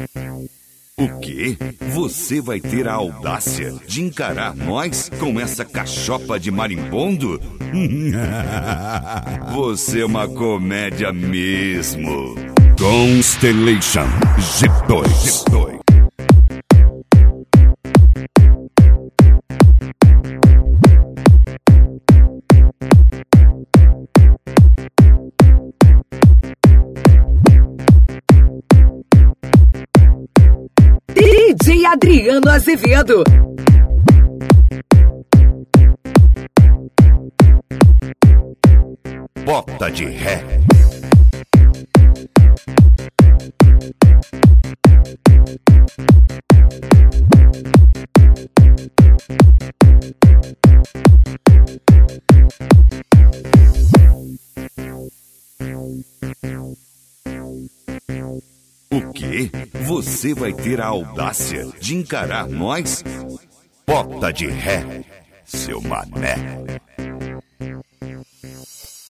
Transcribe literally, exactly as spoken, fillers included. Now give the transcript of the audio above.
O quê? Você vai ter a audácia de encarar nós com essa cachopa de marimbondo? Você é uma comédia mesmo. Constellation G dois. D J Adriano Azevedo. Bota de ré. O quê? Você vai ter a audácia de encarar nós? Bota de ré, seu mané.